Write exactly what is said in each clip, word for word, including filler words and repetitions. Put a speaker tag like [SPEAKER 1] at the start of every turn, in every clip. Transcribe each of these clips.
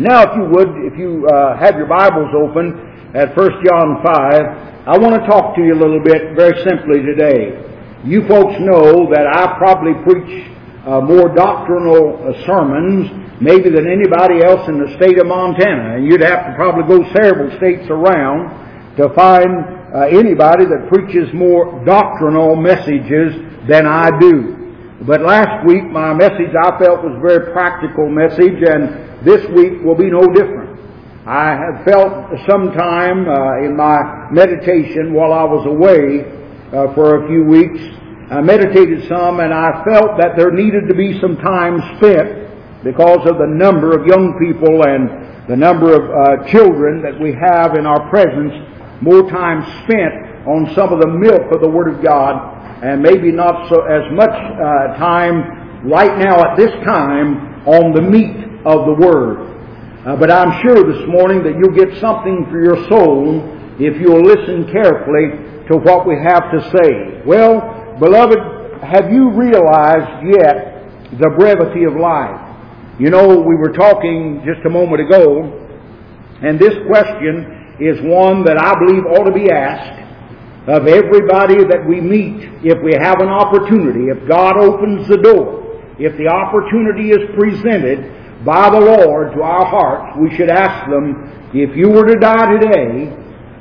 [SPEAKER 1] Now, if you would, if you uh, have your Bibles open at First John five, I want to talk to you a little bit very simply today. You folks know that I probably preach uh, more doctrinal uh, sermons maybe than anybody else in the state of Montana, and you'd have to probably go several states around to find uh, anybody that preaches more doctrinal messages than I do. But last week my message I felt was a very practical message, and this week will be no different. I have felt sometime uh, in my meditation while I was away uh, for a few weeks, I meditated some, and I felt that there needed to be some time spent because of the number of young people and the number of uh, children that we have in our presence, more time spent on some of the milk of the Word of God, and maybe not so as much uh, time right now at this time on the meat of the Word. Uh, but I'm sure this morning that you'll get something for your soul if you'll listen carefully to what we have to say. Well, beloved, have you realized yet the brevity of life? You know, we were talking just a moment ago, and this question is one that I believe ought to be asked of everybody that we meet if we have an opportunity. If God opens the door, if the opportunity is presented by the Lord to our hearts, we should ask them, if you were to die today,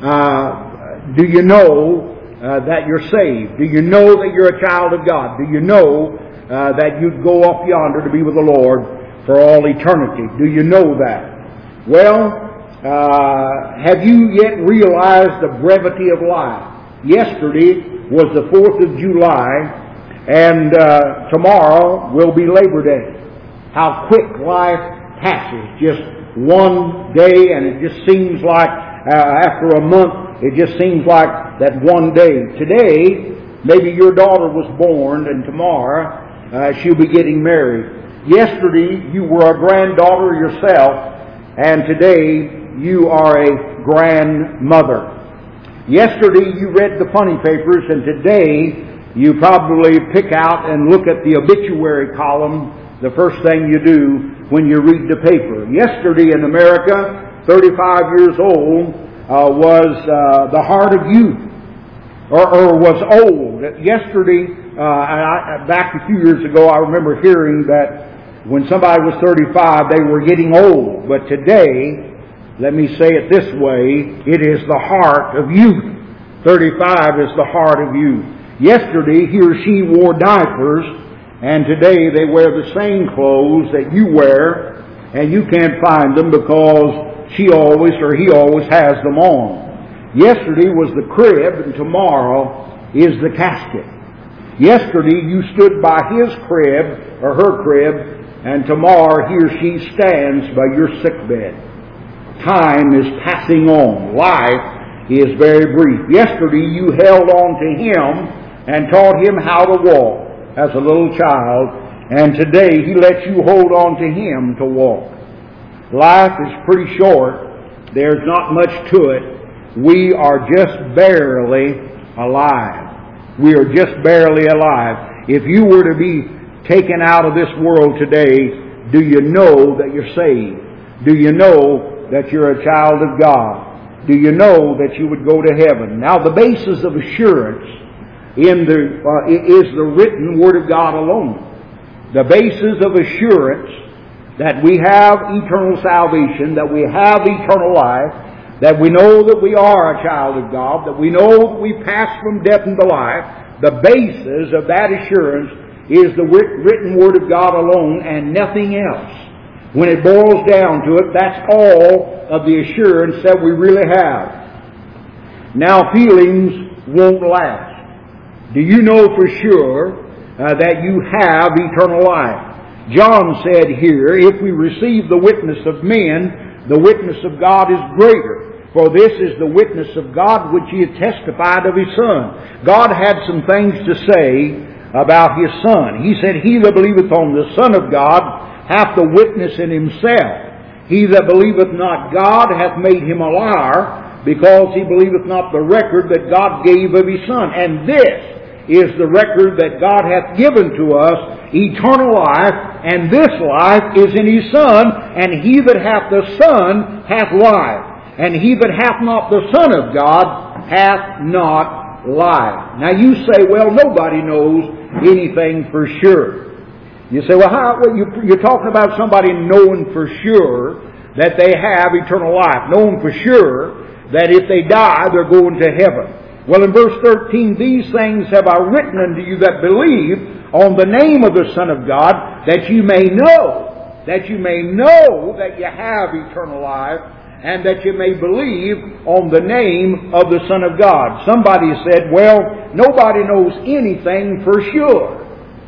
[SPEAKER 1] uh, do you know uh, that you're saved? Do you know that you're a child of God? Do you know uh, that you'd go off yonder to be with the Lord for all eternity? Do you know that? Well, uh, have you yet realized the brevity of life? Yesterday was the fourth of July, and uh, tomorrow will be Labor Day. How quick life passes. Just one day, and it just seems like uh, after a month, it just seems like that one day. Today, maybe your daughter was born, and tomorrow uh, she'll be getting married. Yesterday, you were a granddaughter yourself, and today you are a grandmother. Yesterday, you read the funny papers, and today you probably pick out and look at the obituary column the first thing you do when you read the paper. Yesterday in America, thirty-five years old, uh, was uh, the heart of youth, or, or was old. Yesterday, uh, I, back a few years ago, I remember hearing that when somebody was thirty-five, they were getting old. But today, let me say it this way, it is the heart of youth. thirty-five is the heart of youth. Yesterday, he or she wore diapers, and today they wear the same clothes that you wear, and you can't find them because she always or he always has them on. Yesterday was the crib, and tomorrow is the casket. Yesterday you stood by his crib or her crib, and tomorrow he or she stands by your sickbed. Time is passing on. Life is very brief. Yesterday you held on to him and taught him how to walk as a little child, and today he lets you hold on to him to walk. Life is pretty short. There's not much to it. We are just barely alive. We are just barely alive. If you were to be taken out of this world today, do you know that you're saved? Do you know that you're a child of God? Do you know that you would go to heaven? Now, the basis of assurance in the uh, is the written Word of God alone. The basis of assurance that we have eternal salvation, that we have eternal life, that we know that we are a child of God, that we know that we pass from death into life. The basis of that assurance is the written Word of God alone and nothing else. When it boils down to it, that's all of the assurance that we really have. Now, feelings won't last. Do you know for sure uh, that you have eternal life? John said here, if we receive the witness of men, the witness of God is greater. For this is the witness of God which He had testified of His Son. God had some things to say about His Son. He said, he that believeth on the Son of God hath the witness in himself. He that believeth not God hath made him a liar, because he believeth not the record that God gave of His Son. And this is the record that God hath given to us, eternal life, and this life is in His Son, and he that hath the Son hath life. And he that hath not the Son of God hath not life. Now you say, well, nobody knows anything for sure. You say, well, how, well you, you're talking about somebody knowing for sure that they have eternal life, knowing for sure that if they die, they're going to heaven. Well, in verse thirteen, these things have I written unto you that believe on the name of the Son of God, that you may know, that you may know that you have eternal life, and that you may believe on the name of the Son of God. Somebody said, well, nobody knows anything for sure.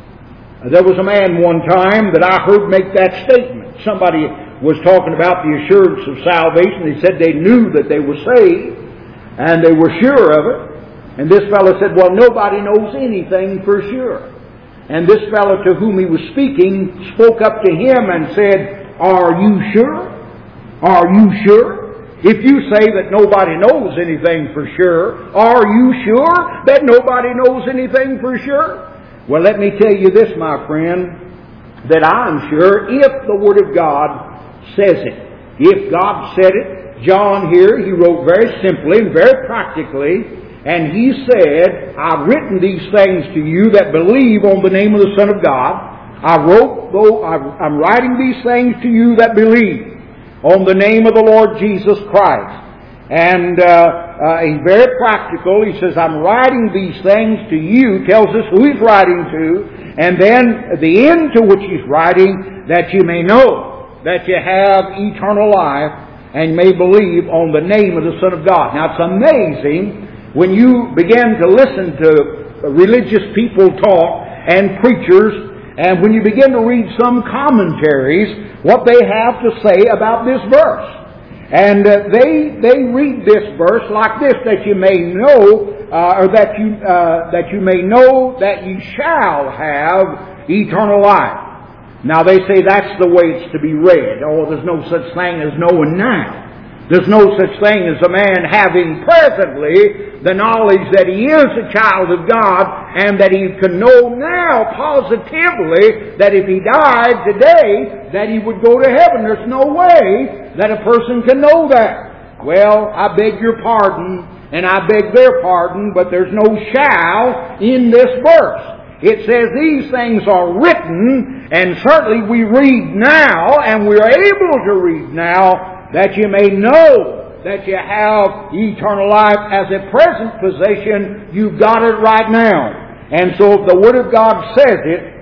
[SPEAKER 1] There was a man one time that I heard make that statement. Somebody was talking about the assurance of salvation. They said they knew that they were saved, and they were sure of it. And this fellow said, well, nobody knows anything for sure. And this fellow to whom he was speaking spoke up to him and said, are you sure? Are you sure? If you say that nobody knows anything for sure, are you sure that nobody knows anything for sure? Well, let me tell you this, my friend, that I'm sure if the Word of God says it. If God said it, John here, he wrote very simply and very practically, and he said, I've written these things to you that believe on the name of the Son of God. I wrote, though I'm writing these things to you that believe on the name of the Lord Jesus Christ. And uh, uh, he's very practical. He says, I'm writing these things to you, tells us who he's writing to, and then at the end to which he's writing, that you may know that you have eternal life and may believe on the name of the Son of God. Now it's amazing when you begin to listen to religious people talk and preachers, and when you begin to read some commentaries, what they have to say about this verse. And uh, they they read this verse like this, that you may know, uh, or that you uh, that you may know that you shall have eternal life. Now they say that's the way it's to be read. Oh, there's no such thing as knowing now. There's no such thing as a man having presently the knowledge that he is a child of God, and that he can know now positively that if he died today, that he would go to heaven. There's no way that a person can know that. Well, I beg your pardon, and I beg their pardon, but there's no shall in this verse. It says these things are written, and certainly we read now, and we're able to read now, that you may know that you have eternal life as a present possession. You've got it right now. And so if the Word of God says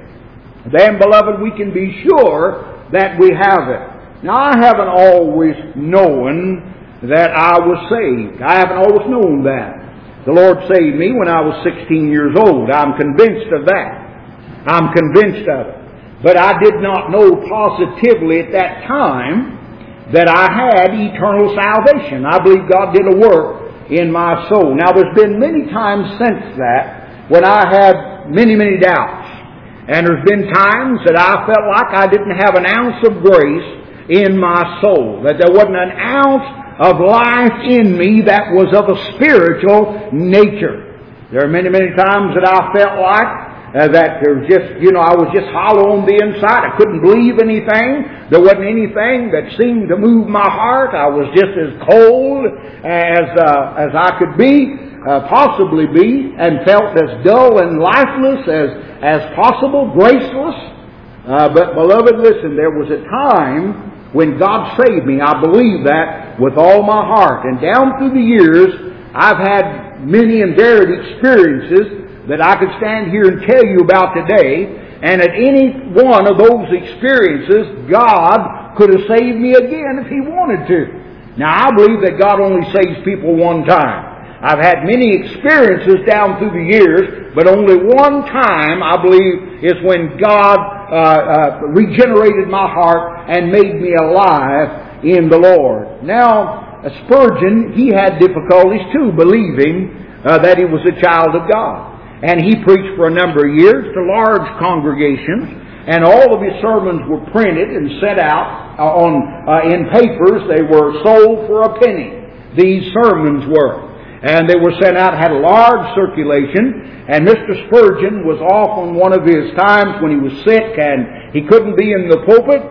[SPEAKER 1] it, then, beloved, we can be sure that we have it. Now, I haven't always known that I was saved. I haven't always known that. The Lord saved me when I was sixteen years old. I'm convinced of that. I'm convinced of it. But I did not know positively at that time that I had eternal salvation. I believe God did a work in my soul. Now, there's been many times since that when I had many, many doubts. And there's been times that I felt like I didn't have an ounce of grace in my soul, that there wasn't an ounce of life in me that was of a spiritual nature. There are many, many times that I felt like Uh, that there was just, you know, I was just hollow on the inside. I couldn't believe anything. There wasn't anything that seemed to move my heart. I was just as cold as uh, as I could be, uh, possibly be, and felt as dull and lifeless as as possible, graceless. Uh, but beloved, listen, there was a time when God saved me. I believe that with all my heart. And down through the years, I've had many and varied experiences that I could stand here and tell you about today, and at any one of those experiences, God could have saved me again if He wanted to. Now, I believe that God only saves people one time. I've had many experiences down through the years, but only one time, I believe, is when God uh, uh, regenerated my heart and made me alive in the Lord. Now, Spurgeon, he had difficulties too, believing uh, that he was a child of God. And he preached for a number of years to large congregations, and all of his sermons were printed and set out uh, on uh, in papers. They were sold for a penny. These sermons were. and they were sent out, had a large circulation, and Mister Spurgeon was off on one of his times when he was sick and he couldn't be in the pulpit,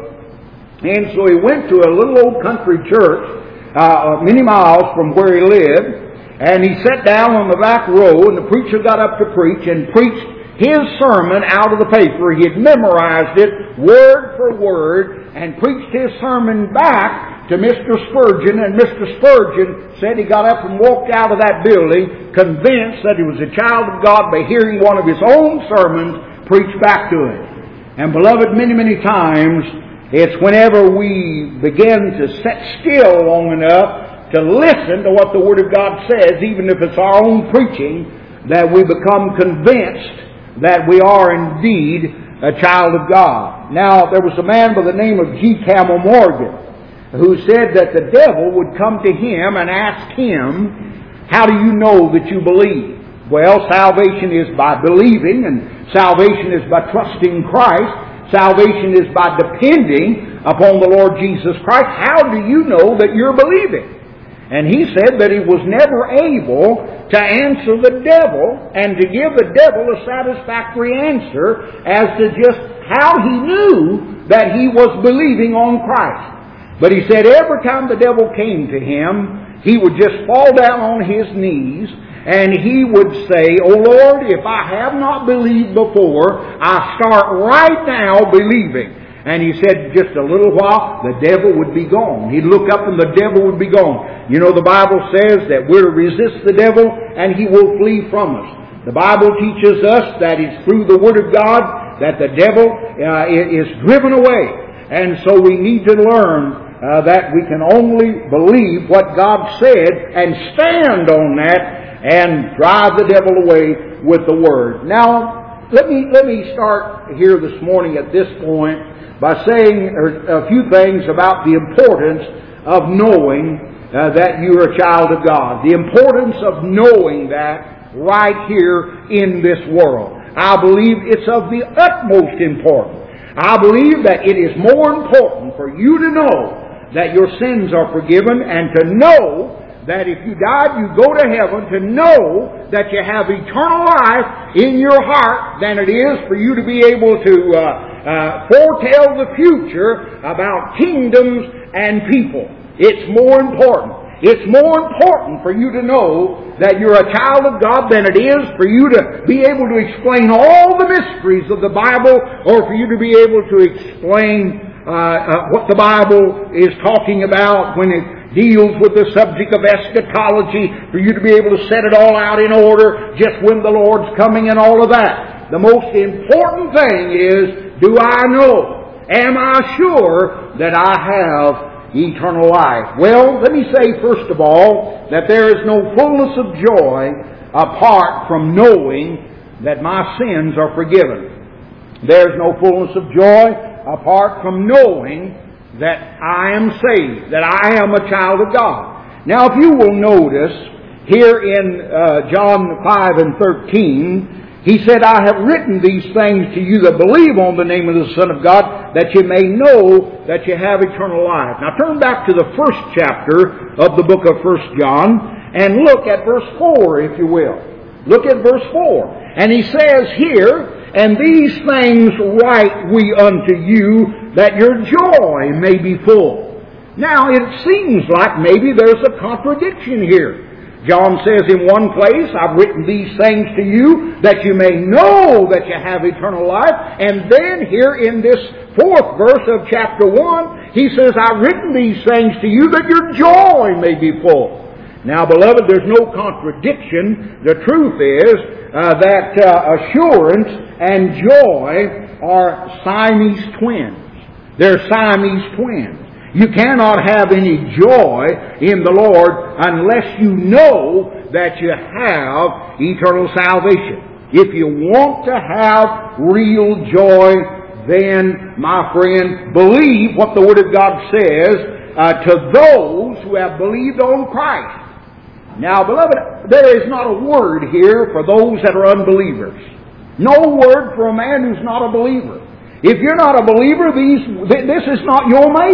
[SPEAKER 1] and so he went to a little old country church uh, many miles from where he lived, and he sat down on the back row, and the preacher got up to preach and preached his sermon out of the paper. He had memorized it word for word and preached his sermon back to Mister Spurgeon, and Mister Spurgeon said he got up and walked out of that building convinced that he was a child of God by hearing one of his own sermons preached back to him. And beloved, many, many times it's whenever we begin to sit still long enough to listen to what the Word of God says, even if it's our own preaching, that we become convinced that we are indeed a child of God. Now, there was a man by the name of G. Campbell Morgan who said that the devil would come to him and ask him, how do you know that you believe? Well, salvation is by believing, and salvation is by trusting Christ. Salvation is by depending upon the Lord Jesus Christ. How do you know that you're believing? And he said that he was never able to answer the devil and to give the devil a satisfactory answer as to just how he knew that he was believing on Christ. But he said every time the devil came to him, he would just fall down on his knees and he would say, "Oh Lord, if I have not believed before, I start right now believing." And he said just a little while, the devil would be gone. He'd look up and the devil would be gone. You know, the Bible says that we're to resist the devil and he will flee from us. The Bible teaches us that it's through the Word of God that the devil uh, is driven away. And so we need to learn uh, that we can only believe what God said and stand on that and drive the devil away with the Word. Now, let me, let me start here this morning at this point by saying a few things about the importance of knowing uh, that you're a child of God. The importance of knowing that right here in this world. I believe it's of the utmost importance. I believe that it is more important for you to know that your sins are forgiven and to know that if you died, you go to heaven, to know that you have eternal life in your heart than it is for you to be able to uh, uh, foretell the future about kingdoms and people. It's more important. It's more important for you to know that you're a child of God than it is for you to be able to explain all the mysteries of the Bible or for you to be able to explain uh, uh, what the Bible is talking about when it deals with the subject of eschatology, for you to be able to set it all out in order just when the Lord's coming and all of that. The most important thing is, do I know? Am I sure that I have eternal life? Well, let me say first of all that there is no fullness of joy apart from knowing that my sins are forgiven. There is no fullness of joy apart from knowing that I am saved, that I am a child of God. Now, if you will notice, here in uh, John five and thirteen, he said, "I have written these things to you that believe on the name of the Son of God, that you may know that you have eternal life." Now, turn back to the first chapter of the book of First John, and look at verse four, if you will. Look at verse four. And he says here, "And these things write we unto you, that your joy may be full." Now, it seems like maybe there's a contradiction here. John says in one place, "I've written these things to you that you may know that you have eternal life." And then here in this fourth verse of chapter one, he says, "I've written these things to you that your joy may be full." Now, beloved, there's no contradiction. The truth is uh, that uh, assurance and joy are Siamese twins. They're Siamese twins. You cannot have any joy in the Lord unless you know that you have eternal salvation. If you want to have real joy, then, my friend, believe what the Word of God says uh, to those who have believed on Christ. Now, beloved, there is not a word here for those that are unbelievers. No word for a man who's not a believer. If you're not a believer, these, this is not your mail.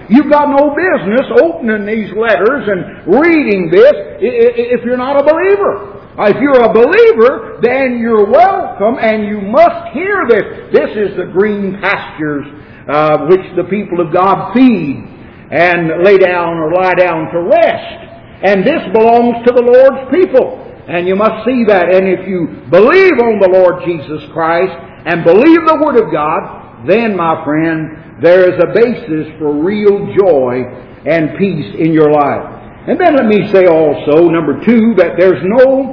[SPEAKER 1] You've got no business opening these letters and reading this if you're not a believer. If you're a believer, then you're welcome and you must hear this. This is the green pastures uh, which the people of God feed and lay down or lie down to rest. And this belongs to the Lord's people. And you must see that. And if you believe on the Lord Jesus Christ and believe the Word of God, then, my friend, there is a basis for real joy and peace in your life. And then let me say also, number two, that there's no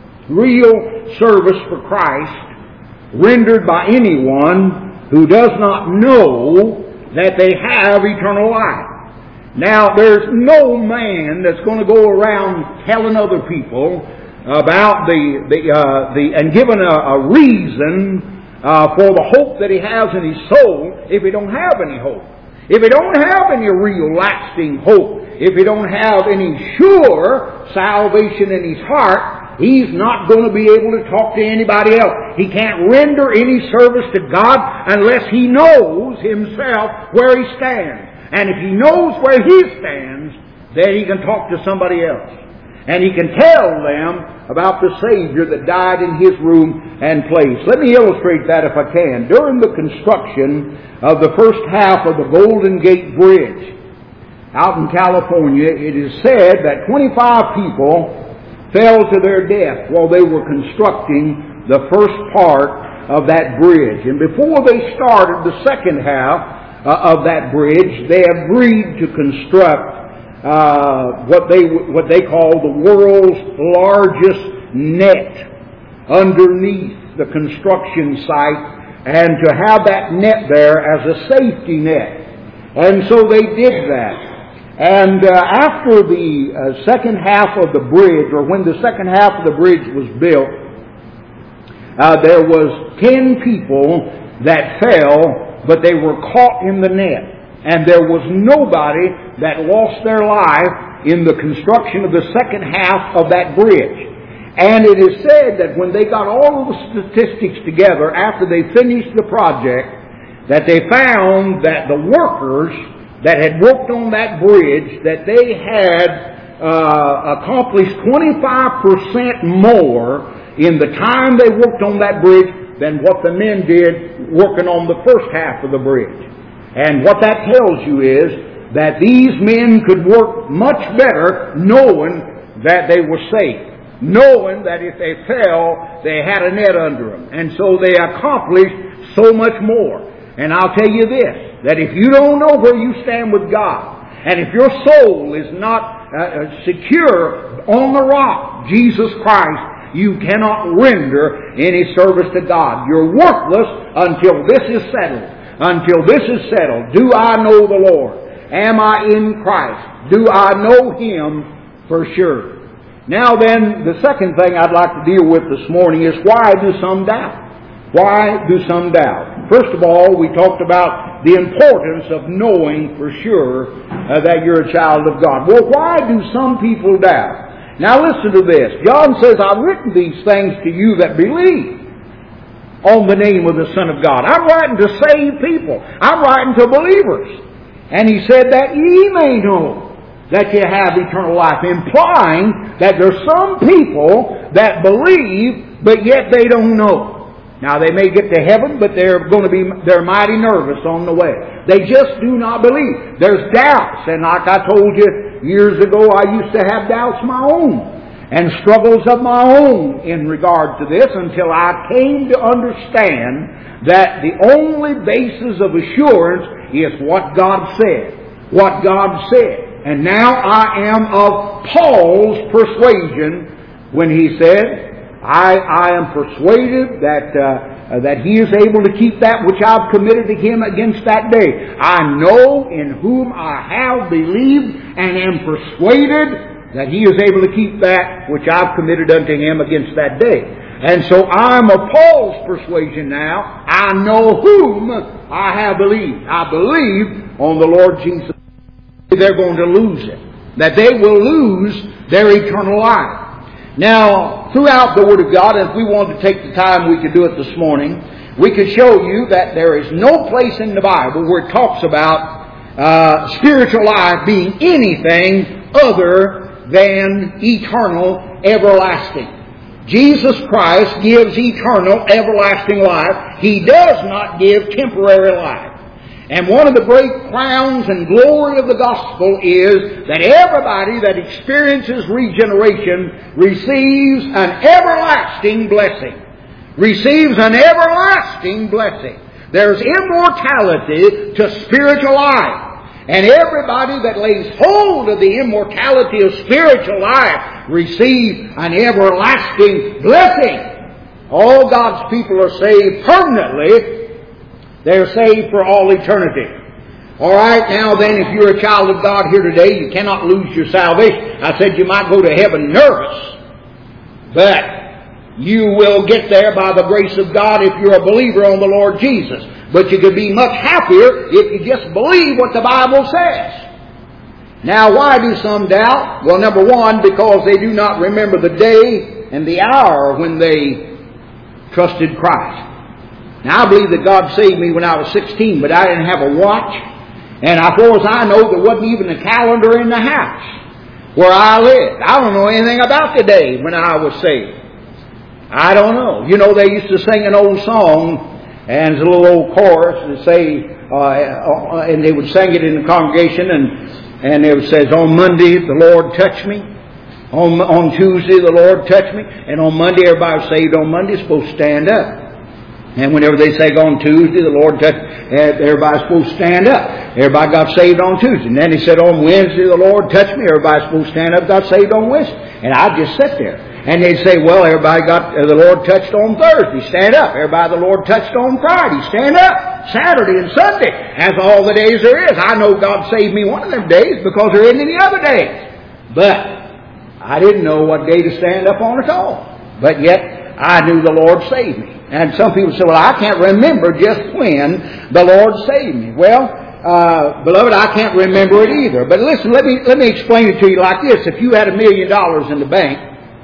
[SPEAKER 1] real service for Christ rendered by anyone who does not know that they have eternal life. Now, there's no man that's going to go around telling other people about the, the, uh, the and giving a, a reason uh, for the hope that he has in his soul if he don't have any hope. If he don't have any real lasting hope, if he don't have any sure salvation in his heart, he's not going to be able to talk to anybody else. He can't render any service to God unless he knows himself where he stands. And if he knows where he stands, then he can talk to somebody else. And he can tell them about the Savior that died in his room and place. Let me illustrate that if I can. During the construction of the first half of the Golden Gate Bridge out in California, it is said that twenty-five people fell to their death while they were constructing the first part of that bridge. And before they started the second half uh, of that bridge, they agreed to construct uh, what they what they call the world's largest net underneath the construction site, and to have that net there as a safety net. And so they did that. And uh, after the uh, second half of the bridge, or when the second half of the bridge was built, uh, there was ten people that fell, but they were caught in the net. And there was nobody that lost their life in the construction of the second half of that bridge. And it is said that when they got all of the statistics together after they finished the project, that they found that the workers that had worked on that bridge, that they had uh, accomplished twenty-five percent more in the time they worked on that bridge than what the men did working on the first half of the bridge. And what that tells you is that these men could work much better knowing that they were safe, knowing that if they fell, they had a net under them. And so they accomplished so much more. And I'll tell you this, that if you don't know where you stand with God, and if your soul is not uh, secure on the rock, Jesus Christ, you cannot render any service to God. You're worthless until this is settled. Until this is settled. Do I know the Lord? Am I in Christ? Do I know Him for sure? Now then, the second thing I'd like to deal with this morning is why do some doubt? Why do some doubt? First of all, we talked about the importance of knowing for sure uh, that you're a child of God. Well, why do some people doubt? Now listen to this. John says, I've written these things to you that believe on the name of the Son of God. I'm writing to save people. I'm writing to believers. And he said that ye may know that you have eternal life, implying that there's some people that believe, but yet they don't know. Now they may get to heaven, but they're going to be, they're mighty nervous on the way. They just do not believe. There's doubts. And like I told you years ago, I used to have doubts my own and struggles of my own in regard to this until I came to understand that the only basis of assurance is what God said. What God said. And now I am of Paul's persuasion when he said, I, I am persuaded that uh, that he is able to keep that which I've committed to him against that day. I know in whom I have believed and am persuaded that he is able to keep that which I've committed unto him against that day. And so I'm of Paul's persuasion now. I know whom I have believed. I believe on the Lord Jesus. They're going to lose it. That they will lose their eternal life. Now, throughout the Word of God, if we wanted to take the time, we could do it this morning. We could show you that there is no place in the Bible where it talks about uh, spiritual life being anything other than eternal, everlasting. Jesus Christ gives eternal, everlasting life. He does not give temporary life. And one of the great crowns and glory of the gospel is that everybody that experiences regeneration receives an everlasting blessing. Receives an everlasting blessing. There's immortality to spiritual life. And everybody that lays hold of the immortality of spiritual life receives an everlasting blessing. All God's people are saved permanently. They're saved for all eternity. All right, now then, if you're a child of God here today, you cannot lose your salvation. I said you might go to heaven nervous, but you will get there by the grace of God if you're a believer on the Lord Jesus. But you could be much happier if you just believe what the Bible says. Now, why do some doubt? Well, number one, because they do not remember the day and the hour when they trusted Christ. Now, I believe that God saved me when I was sixteen, but I didn't have a watch. And as far as I know, there wasn't even a calendar in the house where I lived. I don't know anything about the day when I was saved. I don't know. You know, they used to sing an old song, and it's a little old chorus that say, uh, and they would sing it in the congregation, and, and it says, on Monday the Lord touched me. On, on Tuesday the Lord touched me. And on Monday, everybody was saved on Monday is supposed to stand up. And whenever they say on Tuesday, the Lord touched, everybody's supposed to stand up. Everybody got saved on Tuesday. And then he said, on Wednesday, the Lord touched me. Everybody's supposed to stand up, got saved on Wednesday. And I'd just sit there. And they'd say, well, everybody got, uh, the Lord touched on Thursday, stand up. Everybody the Lord touched on Friday, stand up. Saturday and Sunday, as all the days there is. I know God saved me one of them days because there isn't any other days. But I didn't know what day to stand up on at all. But yet, I knew the Lord saved me. And some people say, well, I can't remember just when the Lord saved me. Well, uh, beloved, I can't remember it either. But listen, let me, let me explain it to you like this. If you had a million dollars in the bank,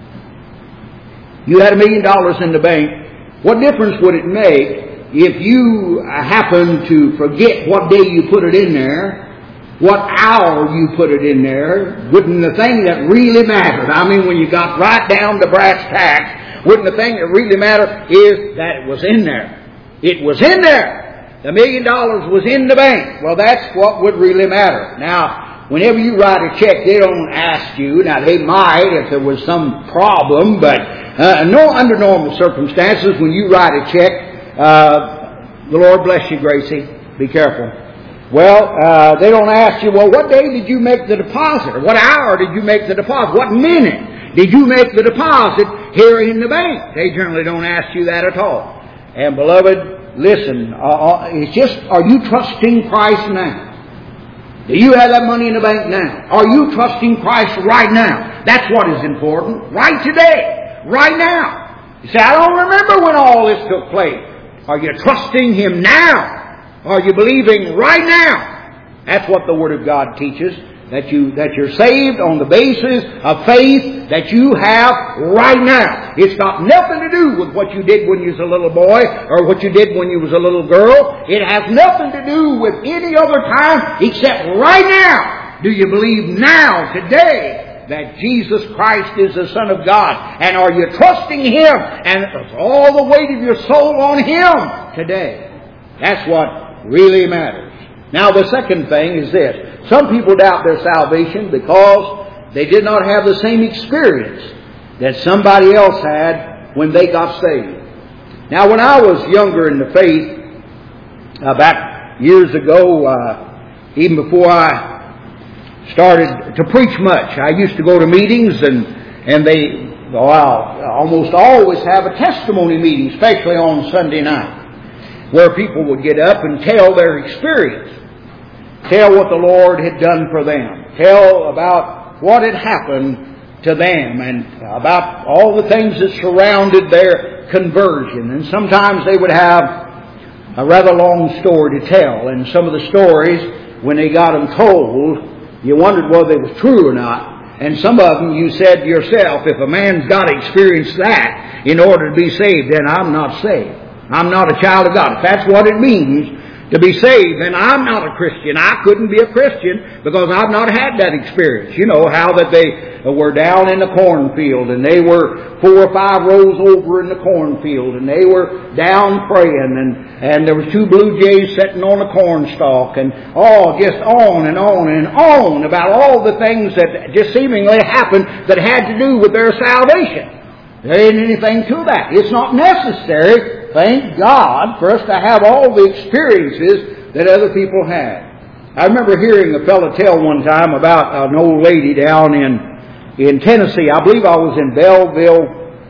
[SPEAKER 1] you had a million dollars in the bank, what difference would it make if you happen to forget what day you put it in there, what hour you put it in there? Wouldn't the thing that really mattered, I mean, when you got right down to brass tacks, wouldn't the thing that really mattered is that it was in there? It was in there. The million dollars was in the bank. Well, that's what would really matter. Now, whenever you write a check, they don't ask you. Now, they might if there was some problem, but uh, no, under normal circumstances, when you write a check, uh, the Lord bless you, Gracie. Be careful. Well, uh, they don't ask you, well, what day did you make the deposit? Or what hour did you make the deposit? What minute did you make the deposit here in the bank? They generally don't ask you that at all. And beloved, listen, uh, it's just, are you trusting Christ now? Do you have that money in the bank now? Are you trusting Christ right now? That's what is important. Right today. Right now. You say, I don't remember when all this took place. Are you trusting Him now? Are you believing right now? That's what the Word of God teaches. That you that you're saved on the basis of faith that you have right now. It's got nothing to do with what you did when you was a little boy or what you did when you was a little girl. It has nothing to do with any other time except right now. Do you believe now, today, that Jesus Christ is the Son of God? And are you trusting Him and all the weight of your soul on Him today? That's what really matters. Now, the second thing is this. Some people doubt their salvation because they did not have the same experience that somebody else had when they got saved. Now, when I was younger in the faith, uh, back years ago, uh, even before I started to preach much, I used to go to meetings and, and they, well, I almost always have a testimony meeting, especially on Sunday night, where people would get up and tell their experience. Tell what the Lord had done for them. Tell about what had happened to them and about all the things that surrounded their conversion. And sometimes they would have a rather long story to tell. And some of the stories, when they got them told, you wondered whether they was true or not. And some of them you said to yourself, if a man's got to experience that in order to be saved, then I'm not saved. I'm not a child of God. If that's what it means to be saved. And I'm not a Christian. I couldn't be a Christian because I've not had that experience. You know how that they were down in the cornfield and they were four or five rows over in the cornfield and they were down praying and, and there was two blue jays sitting on a cornstalk and oh, just on and on and on about all the things that just seemingly happened that had to do with their salvation. There ain't anything to that. It's not necessary, thank God, for us to have all the experiences that other people had. I remember hearing a fellow tell one time about an old lady down in in Tennessee. I believe I was in Belleville,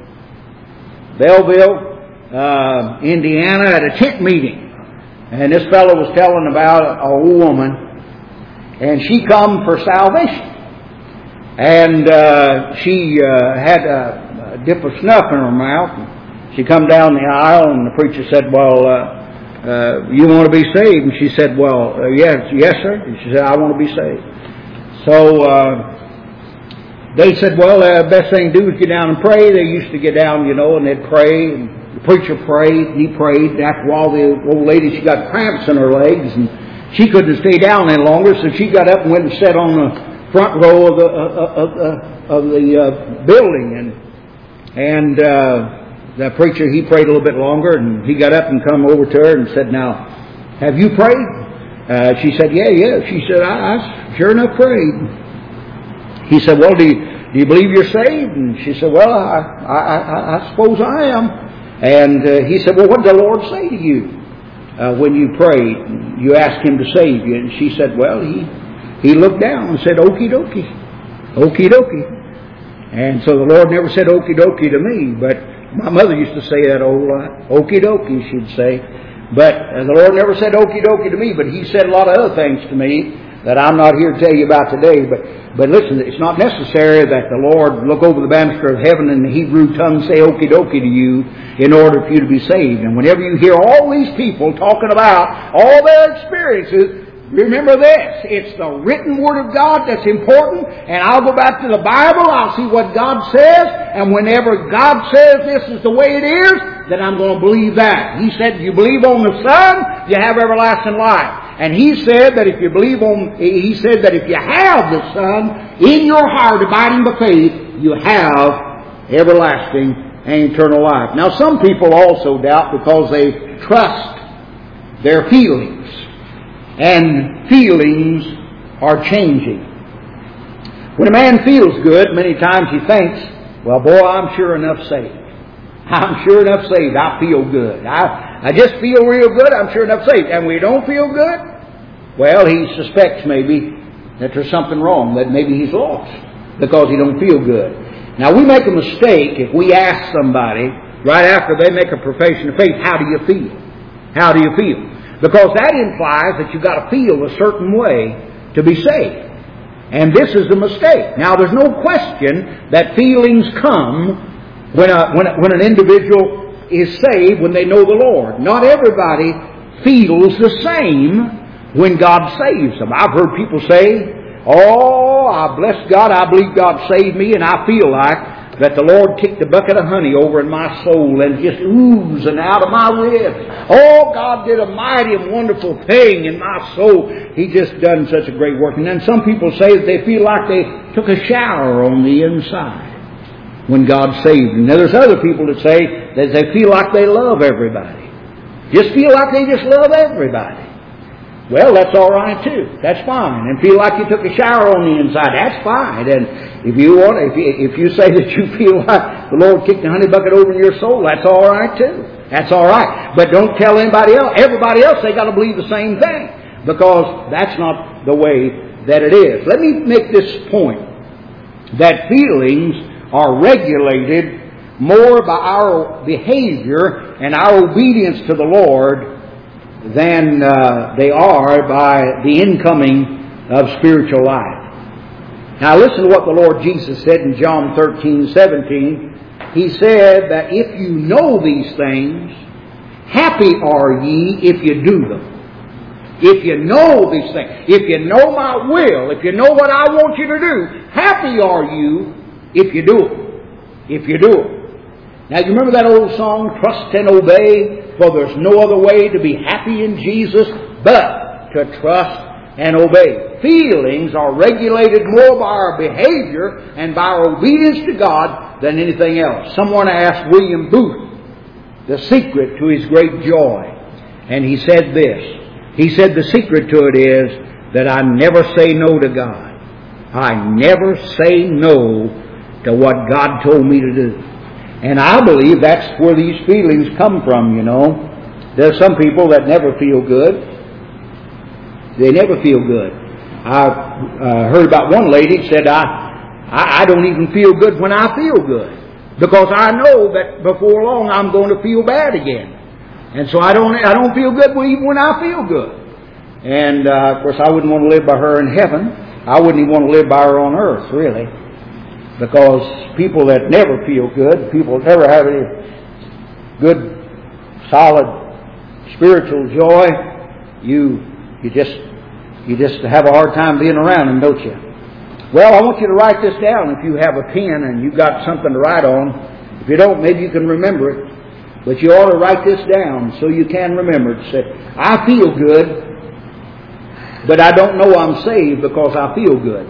[SPEAKER 1] Belleville, uh, Indiana, at a tent meeting, and this fellow was telling about an old woman, and she come for salvation, and uh, she uh, had a, a dip of snuff in her mouth. And she come down the aisle, and the preacher said, "Well, uh, uh, you want to be saved?" And she said, "Well, uh, yes, yes, sir." And she said, "I want to be saved." So uh, they said, "Well, the uh, best thing to do is get down and pray." They used to get down, you know, and they'd pray, and the preacher prayed, and he prayed. After a while, the old lady, she got cramps in her legs, and she couldn't stay down any longer, so she got up and went and sat on the front row of the uh, of, uh, of the uh, building, and and uh, the preacher, he prayed a little bit longer, and he got up and come over to her and said, "Now, have you prayed?" Uh, she said, "Yeah, yeah." She said, I, I sure enough prayed." He said, "Well, do you, do you believe you're saved?" And she said, "Well, I, I, I, I suppose I am." And uh, he said, "Well, what did the Lord say to you uh, when you prayed? You asked Him to save you." And she said, "Well, He He looked down and said, 'Okie dokie, okie dokie.'" And so the Lord never said "okie dokie" to me, but my mother used to say that a whole lot. "Okie dokie," she'd say. But uh, the Lord never said "okie dokie" to me, but He said a lot of other things to me that I'm not here to tell you about today. But but listen, it's not necessary that the Lord look over the banister of heaven and the Hebrew tongue say "okie dokie" to you in order for you to be saved. And whenever you hear all these people talking about all their experiences, remember this: it's the written Word of God that's important. And I'll go back to the Bible, I'll see what God says, and whenever God says this is the way it is, then I'm going to believe that. He said, "You believe on the Son, you have everlasting life." And He said that if you believe on, He said that if you have the Son in your heart, abiding by faith, you have everlasting and eternal life. Now, some people also doubt because they trust their feelings. And feelings are changing. When a man feels good, many times he thinks, "Well, boy, I'm sure enough saved. I'm sure enough saved. I feel good. I, I just feel real good. I'm sure enough saved." And we don't feel good? Well, he suspects maybe that there's something wrong, that maybe he's lost because he don't feel good. Now, we make a mistake if we ask somebody right after they make a profession of faith, "How do you feel? How do you feel?" Because that implies that you've got to feel a certain way to be saved. And this is a mistake. Now, there's no question that feelings come when, a, when, a, when an individual is saved, when they know the Lord. Not everybody feels the same when God saves them. I've heard people say, "Oh, I bless God, I believe God saved me, and I feel like that the Lord kicked a bucket of honey over in my soul and just oozing out of my ribs. Oh, God did a mighty and wonderful thing in my soul. He just done such a great work." And then some people say that they feel like they took a shower on the inside when God saved them. Now, there's other people that say that they feel like they love everybody. Just feel like they just love everybody. Well, that's all right too. That's fine. And feel like you took a shower on the inside. That's fine. And if you want, if you, if you say that you feel like the Lord kicked a honey bucket over in your soul, that's all right too. That's all right. But don't tell anybody else. Everybody else, they got to believe the same thing, because that's not the way that it is. Let me make this point: that feelings are regulated more by our behavior and our obedience to the Lord than uh, they are by the incoming of spiritual life. Now listen to what the Lord Jesus said in John thirteen seventeen. He said that if you know these things, happy are ye if you do them. If you know these things, if you know my will, if you know what I want you to do, happy are you if you do it. If you do it. Now, you remember that old song, "Trust and Obey, for there's no other way to be happy in Jesus but to trust and obey. Feelings are regulated more by our behavior and by our obedience to God than anything else. Someone asked William Booth the secret to his great joy, and he said this. He said the secret to it is that I never say no to God. I never say no to what God told me to do. And I believe that's where these feelings come from, you know. There's some people that never feel good. They never feel good. I uh, heard about one lady said, I, I, I don't even feel good when I feel good. Because I know that before long I'm going to feel bad again. And so I don't I don't feel good even when I feel good. And uh, of course I wouldn't want to live by her in heaven. I wouldn't even want to live by her on earth, really. Because people that never feel good, people that never have any good, solid, spiritual joy, you you just you just have a hard time being around them, don't you? Well, I want you to write this down if you have a pen and you've got something to write on. If you don't, maybe you can remember it. But you ought to write this down so you can remember it. Say, I feel good, but I don't know I'm saved because I feel good.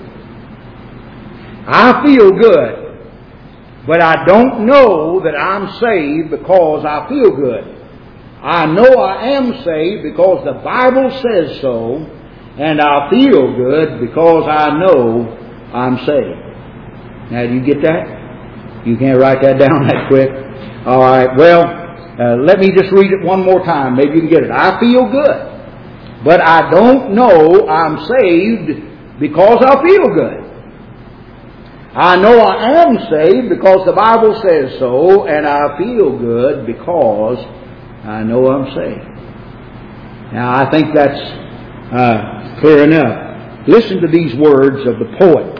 [SPEAKER 1] I feel good, but I don't know that I'm saved because I feel good. I know I am saved because the Bible says so, and I feel good because I know I'm saved. Now, do you get that? You can't write that down that quick. All right, well, uh, let me just read it one more time. Maybe you can get it. I feel good, but I don't know I'm saved because I feel good. I know I am saved because the Bible says so, and I feel good because I know I'm saved. Now, I think that's uh, clear enough. Listen to these words of the poet.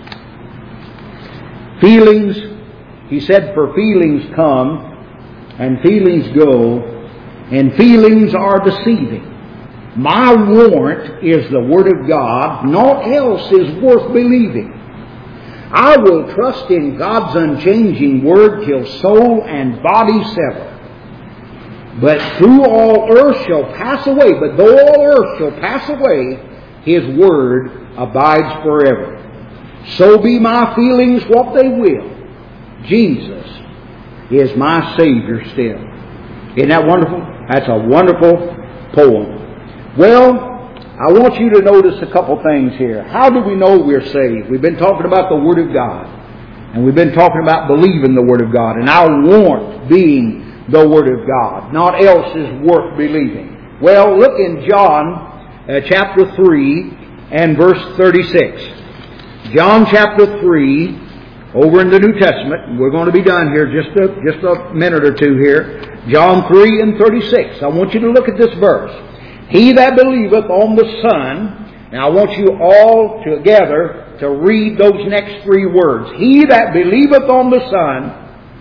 [SPEAKER 1] Feelings, he said, for feelings come, and feelings go, and feelings are deceiving. My warrant is the Word of God, naught else is worth believing. I will trust in God's unchanging Word till soul and body sever. But through all earth shall pass away, but though all earth shall pass away, His Word abides forever. So be my feelings what they will, Jesus is my Savior still. Isn't that wonderful? That's a wonderful poem. Well, I want you to notice a couple things here. How do we know we're saved? We've been talking about the Word of God. And we've been talking about believing the Word of God. And our warrant being the Word of God. Naught else is worth believing. Well, look in John uh, chapter three and verse thirty-six. John chapter three, over in the New Testament. We're going to be done here just a, just a minute or two here. John three and thirty-six. I want you to look at this verse. He that believeth on the Son. Now I want you all together to read those next three words. He that believeth on the Son.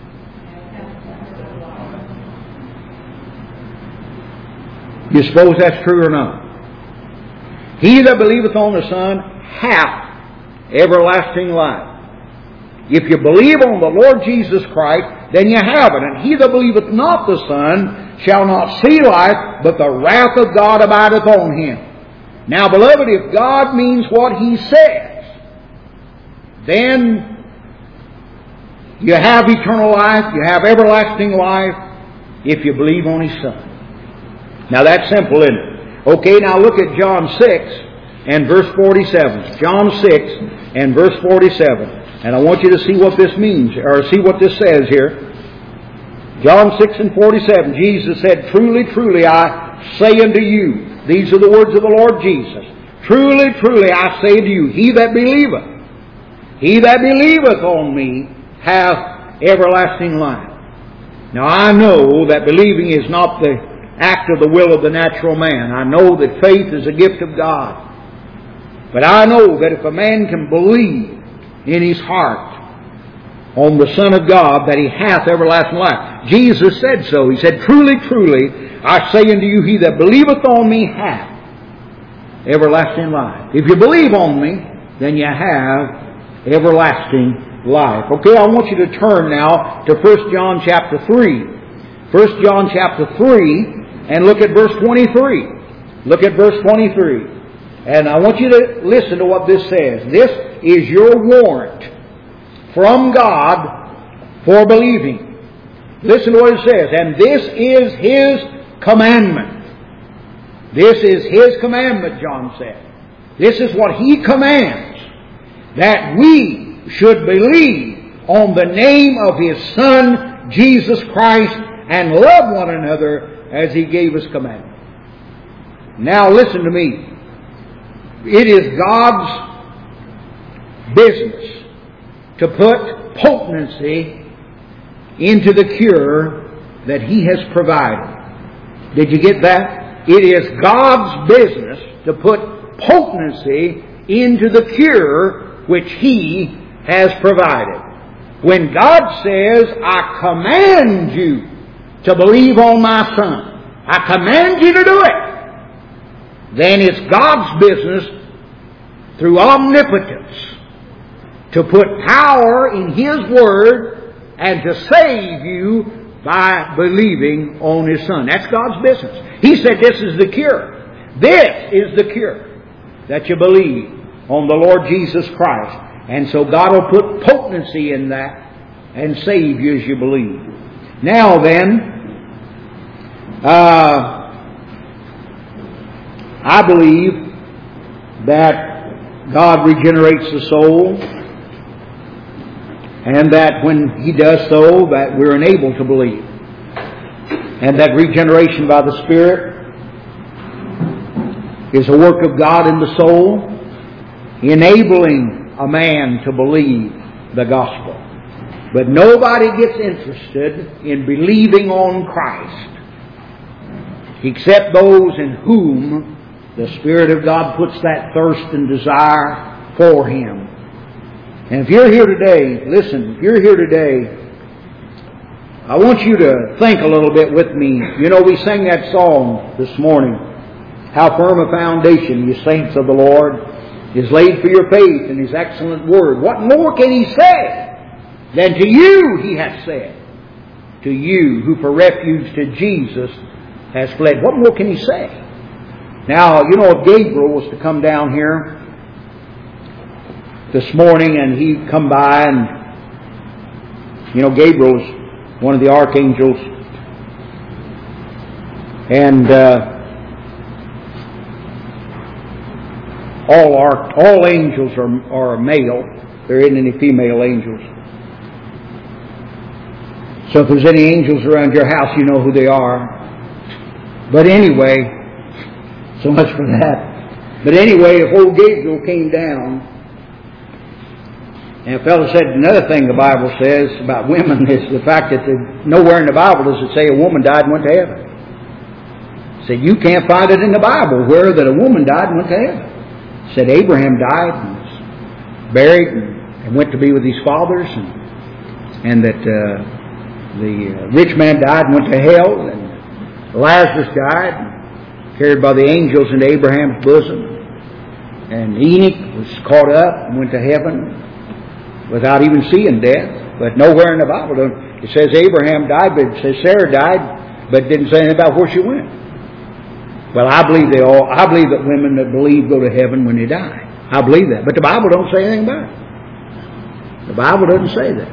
[SPEAKER 1] You suppose that's true or not? He that believeth on the Son hath everlasting life. If you believe on the Lord Jesus Christ, then you have it. And he that believeth not the Son shall not see life, but the wrath of God abideth on him. Now, beloved, if God means what He says, then you have eternal life, you have everlasting life, if you believe on His Son. Now, that's simple, isn't it? Okay, now look at John six and verse forty-seven. John six and verse forty-seven. And I want you to see what this means, or see what this says here. John six and forty-seven, Jesus said, Truly, truly, I say unto you, these are the words of the Lord Jesus, Truly, truly, I say to you, he that believeth, he that believeth on me hath everlasting life. Now I know that believing is not the act of the will of the natural man. I know that faith is a gift of God. But I know that if a man can believe in his heart on the Son of God, that he hath everlasting life. Jesus said so. He said, Truly, truly, I say unto you, he that believeth on me hath everlasting life. If you believe on me, then you have everlasting life. Okay, I want you to turn now to First John chapter three. First John chapter three, and look at verse twenty-three. Look at verse twenty-three. And I want you to listen to what this says. This is your warrant from God for believing. Listen to what it says. And this is His commandment. This is His commandment, John said. This is what He commands. That we should believe on the name of His Son, Jesus Christ, and love one another as He gave us commandment. Now listen to me. It is God's business to put potency into the cure that He has provided. Did you get that? It is God's business to put potency into the cure which He has provided. When God says, I command you to believe on my Son, I command you to do it, then it's God's business through omnipotence to put power in His Word and to save you by believing on His Son. That's God's business. He said this is the cure. This is the cure, that you believe on the Lord Jesus Christ. And so God will put potency in that and save you as you believe. Now then, uh, I believe that God regenerates the soul, and that when He does so, that we're enabled to believe. And that regeneration by the Spirit is a work of God in the soul, enabling a man to believe the gospel. But nobody gets interested in believing on Christ except those in whom the Spirit of God puts that thirst and desire for Him. And if you're here today, listen, if you're here today, I want you to think a little bit with me. You know, we sang that song this morning, How Firm a Foundation, Ye Saints of the Lord, is laid for your faith in His excellent Word. What more can He say than to you He hath said? To you who for refuge to Jesus has fled. What more can He say? Now, you know, if Gabriel was to come down here this morning and he'd come by and, you know, Gabriel's one of the archangels, and uh, all our, all angels are, are male. There isn't any female angels. So if there's any angels around your house, you know who they are. But anyway, so much for that. But anyway, if old Gabriel came down, and a fellow said another thing the Bible says about women is the fact that nowhere in the Bible does it say a woman died and went to heaven. Said you can't find it in the Bible where that a woman died and went to heaven. Said Abraham died and was buried and, and went to be with his fathers, and, and that uh, the rich man died and went to hell, and Lazarus died, carried by the angels into Abraham's bosom, and Enoch was caught up and went to heaven without even seeing death. But nowhere in the Bible it says Abraham died, but it says Sarah died, but it didn't say anything about where she went. Well, I believe they all. I believe that women that believe go to heaven when they die. I believe that, but the Bible don't say anything about it. The Bible doesn't say that,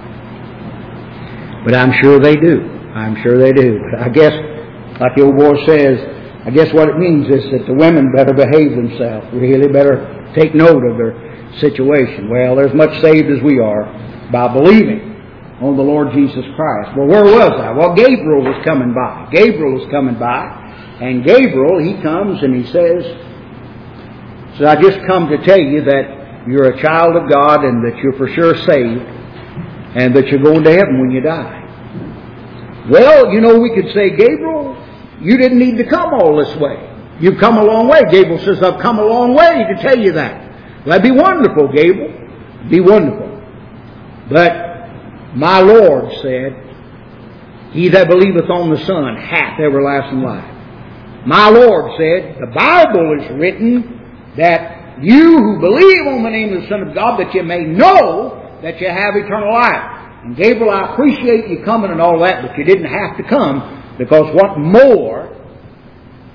[SPEAKER 1] but I'm sure they do. I'm sure they do. But I guess, like the old boy says, I guess what it means is that the women better behave themselves. Really better take note of their situation. Well, they're as much saved as we are by believing on the Lord Jesus Christ. Well, where was I? Well, Gabriel was coming by. Gabriel was coming by, and Gabriel, he comes and he says, so I just come to tell you that you're a child of God and that you're for sure saved and that you're going to heaven when you die. Well, you know, we could say, Gabriel, you didn't need to come all this way. You've come a long way. Gabriel says, I've come a long way to tell you that. That'd be wonderful, Gabriel. Be wonderful. But my Lord said, he that believeth on the Son hath everlasting life. My Lord said, the Bible is written that you who believe on the name of the Son of God, that you may know that you have eternal life. And Gabriel, I appreciate you coming and all that, but you didn't have to come, because what more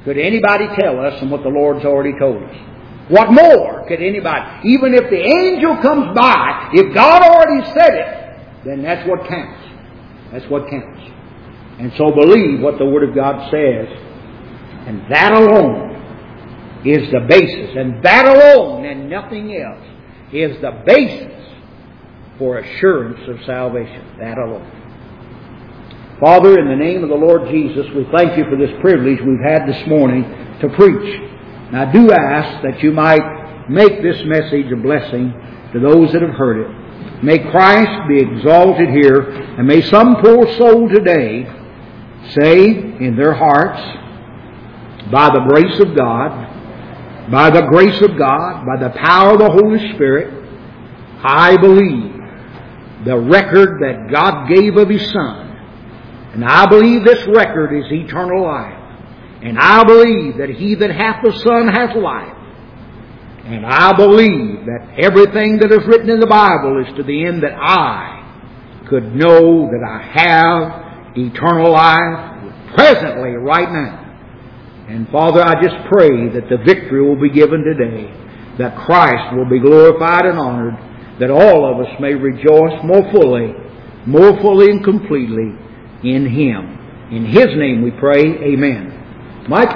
[SPEAKER 1] could anybody tell us than what the Lord's already told us? What more could anybody? Even if the angel comes by, if God already said it, then that's what counts. That's what counts. And so believe what the Word of God says. And that alone is the basis. And that alone and nothing else is the basis for assurance of salvation. That alone. Father, in the name of the Lord Jesus, we thank You for this privilege we've had this morning to preach. And I do ask that You might make this message a blessing to those that have heard it. May Christ be exalted here, and may some poor soul today say in their hearts, by the grace of God, by the grace of God, by the power of the Holy Spirit, I believe the record that God gave of His Son. And I believe this record is eternal life. And I believe that he that hath the Son hath life. And I believe that everything that is written in the Bible is to the end that I could know that I have eternal life presently, right now. And Father, I just pray that the victory will be given today, that Christ will be glorified and honored, that all of us may rejoice more fully, more fully and completely in Him. In His name we pray, amen. My